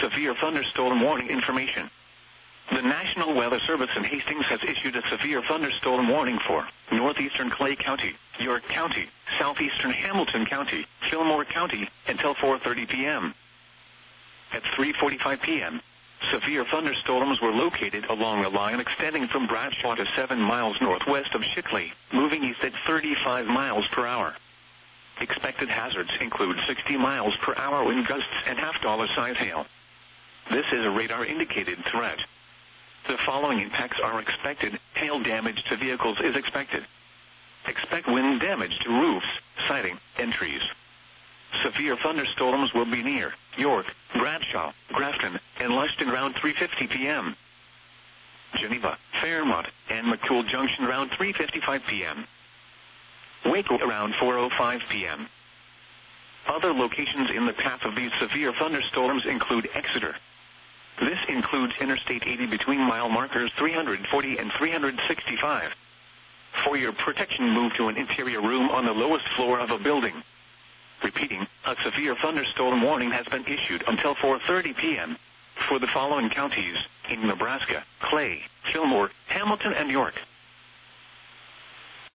severe thunderstorm warning information. The National Weather Service in Hastings has issued a severe thunderstorm warning for northeastern Clay County, York County, southeastern Hamilton County, Fillmore County, until 4:30 p.m. At 3:45 p.m., severe thunderstorms were located along a line extending from Bradshaw to 7 miles northwest of Shickley, moving east at 35 miles per hour. Expected hazards include 60 miles per hour wind gusts and half-dollar size hail. This is a radar-indicated threat. The following impacts are expected. Hail damage to vehicles is expected. Expect wind damage to roofs, siding, and trees. Severe thunderstorms will be near York, Bradshaw, Grafton, and Lushton around 3:50 p.m. Geneva, Fairmont, and McCool Junction around 3:55 p.m. Waco around 4:05 p.m. Other locations in the path of these severe thunderstorms include Exeter. This includes Interstate 80 between mile markers 340 and 365. For your protection, move to an interior room on the lowest floor of a building. Repeating, a severe thunderstorm warning has been issued until 4:30 p.m. for the following counties in Nebraska: Clay, Fillmore, Hamilton, and York.